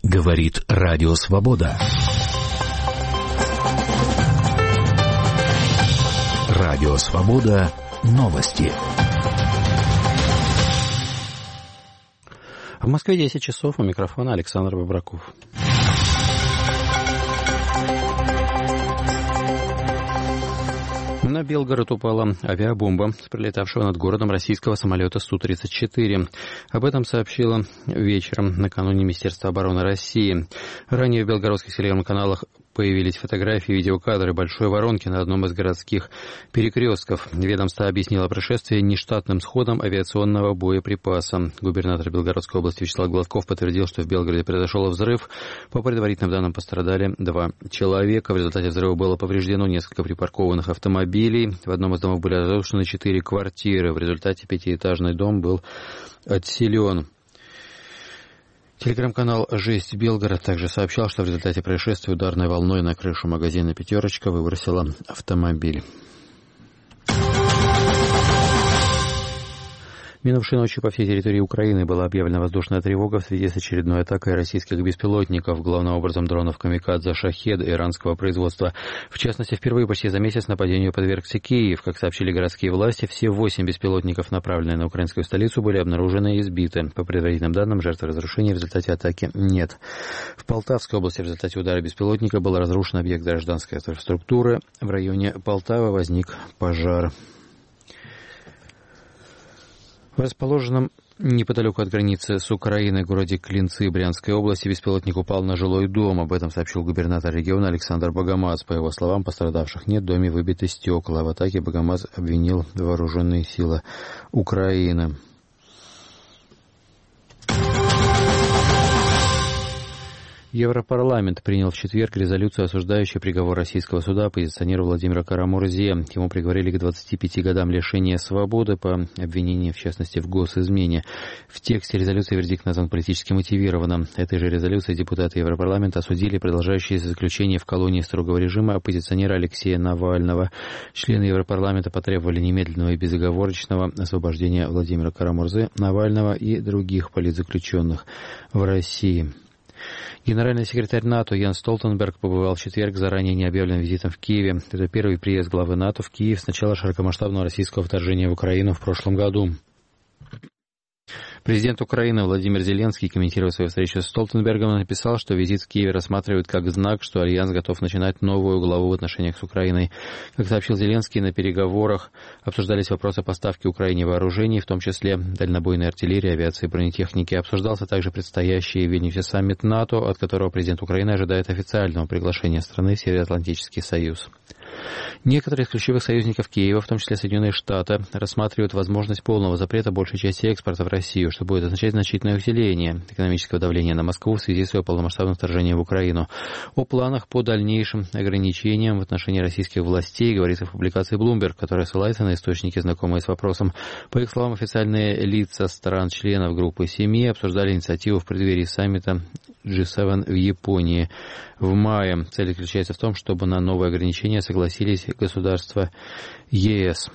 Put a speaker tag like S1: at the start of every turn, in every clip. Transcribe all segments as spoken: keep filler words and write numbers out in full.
S1: Говорит Радио Свобода. Радио Свобода. Новости.
S2: В Москве десять часов, у микрофона Александр Бобраков. На Белгород упала авиабомба с пролетавшего над городом российского самолета Су тридцать четыре. Об этом сообщило вечером накануне Министерство обороны России. Ранее в белгородских телеграм-каналах появились фотографии и видеокадры большой воронки на одном из городских перекрестков. Ведомство объяснило происшествие нештатным сходом авиационного боеприпаса. Губернатор Белгородской области Вячеслав Гладков подтвердил, что в Белгороде произошел взрыв. По предварительным данным пострадали два человека. В результате взрыва было повреждено несколько припаркованных автомобилей. В одном из домов были разрушены четыре квартиры. В результате пятиэтажный дом был отселен. Телеграм-канал «Жесть Белгород» также сообщал, что в результате происшествия ударной волной на крышу магазина «Пятерочка» выбросила автомобиль. Минувшей ночью по всей территории Украины была объявлена воздушная тревога в связи с очередной атакой российских беспилотников, главным образом дронов «Камикадзе» «Шахед» иранского производства. В частности, впервые почти за месяц нападению подвергся Киев. Как сообщили городские власти, все восемь беспилотников, направленные на украинскую столицу, были обнаружены и сбиты. По предварительным данным, жертв разрушений в результате атаки нет. В Полтавской области в результате удара беспилотника был разрушен объект гражданской инфраструктуры. В районе Полтавы возник пожар. В расположенном неподалеку от границы с Украиной городе Клинцы Брянской области беспилотник упал на жилой дом. Об этом сообщил губернатор региона Александр Богомаз. По его словам, пострадавших нет, в доме выбиты стекла. В атаке Богомаз обвинил вооруженные силы Украины. Европарламент принял в четверг резолюцию, осуждающую приговор российского суда оппозиционеру Владимира Карамурзе. Ему приговорили к двадцати пяти годам лишения свободы по обвинению, в частности, в госизмене. В тексте резолюции вердикт назван политически мотивированным. Этой же резолюцией депутаты Европарламента осудили продолжающееся заключение в колонии строгого режима оппозиционера Алексея Навального. Члены Европарламента потребовали немедленного и безоговорочного освобождения Владимира Карамурзе, Навального и других политзаключенных в России. Генеральный секретарь НАТО Йенс Столтенберг побывал в четверг за ранее необъявленным визитом в Киеве. Это первый приезд главы НАТО в Киев с начала широкомасштабного российского вторжения в Украину в прошлом году. Президент Украины Владимир Зеленский, комментируя свою встречу с Столтенбергом, написал, что визит в Киеве рассматривают как знак, что Альянс готов начинать новую главу в отношениях с Украиной. Как сообщил Зеленский, на переговорах обсуждались вопросы поставки Украине вооружений, в том числе дальнобойной артиллерии, авиации и бронетехники. Обсуждался также предстоящий в Вильнюсе саммит НАТО, от которого президент Украины ожидает официального приглашения страны в Североатлантический союз. Некоторые из ключевых союзников Киева, в том числе Соединенные Штаты, рассматривают возможность полного запрета большей части экспорта в Россию, что будет означать значительное усиление экономического давления на Москву в связи с ее полномасштабным вторжением в Украину. О планах по дальнейшим ограничениям в отношении российских властей говорится в публикации Bloomberg, которая ссылается на источники, знакомые с вопросом. По их словам, официальные лица стран-членов группы семи обсуждали инициативу в преддверии саммита джи семь в Японии в мае. Цель заключается в том, чтобы на новые ограничения согласились государства ЕС.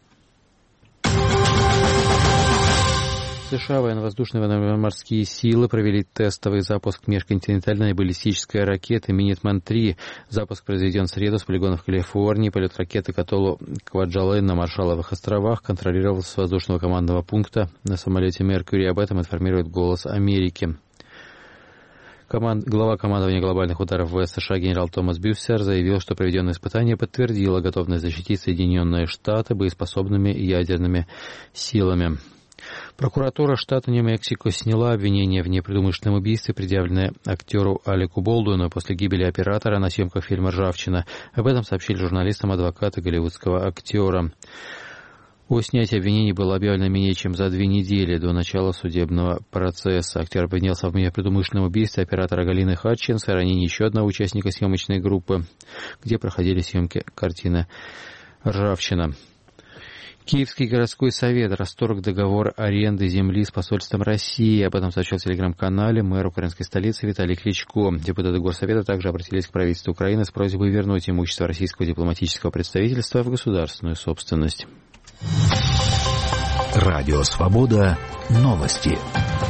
S2: США военно-воздушные военно-морские силы провели тестовый запуск межконтинентальной баллистической ракеты «Минитман-три». Запуск произведен в среду с полигона в Калифорнии. Полет ракеты к атоллу Кваджалейн на Маршалловых островах контролировался с воздушного командного пункта на самолете «Меркьюри». Об этом информирует «Голос Америки». Команд... Глава командования глобальных ударов ВС США генерал Томас Бюссер заявил, что проведенное испытание подтвердило готовность защитить Соединенные Штаты боеспособными ядерными силами. Прокуратура штата Нью-Мексико сняла обвинение в непредумышленном убийстве, предъявленное актеру Алеку Болдуину после гибели оператора на съемках фильма «Ржавчина». Об этом сообщили журналистам адвокаты голливудского актера. О снятии обвинений было объявлено менее чем за две недели до начала судебного процесса. Актер обвинялся в непредумышленном убийстве оператора Галины Хатчинс и ранении еще одного участника съемочной группы, где проходили съемки картины «Ржавчина». Киевский городской совет расторг договор аренды земли с посольством России. Об этом сообщил в телеграм-канале мэр украинской столицы Виталий Кличко. Депутаты горсовета также обратились к правительству Украины с просьбой вернуть имущество российского дипломатического представительства в государственную собственность.
S1: Радио Свобода. Новости.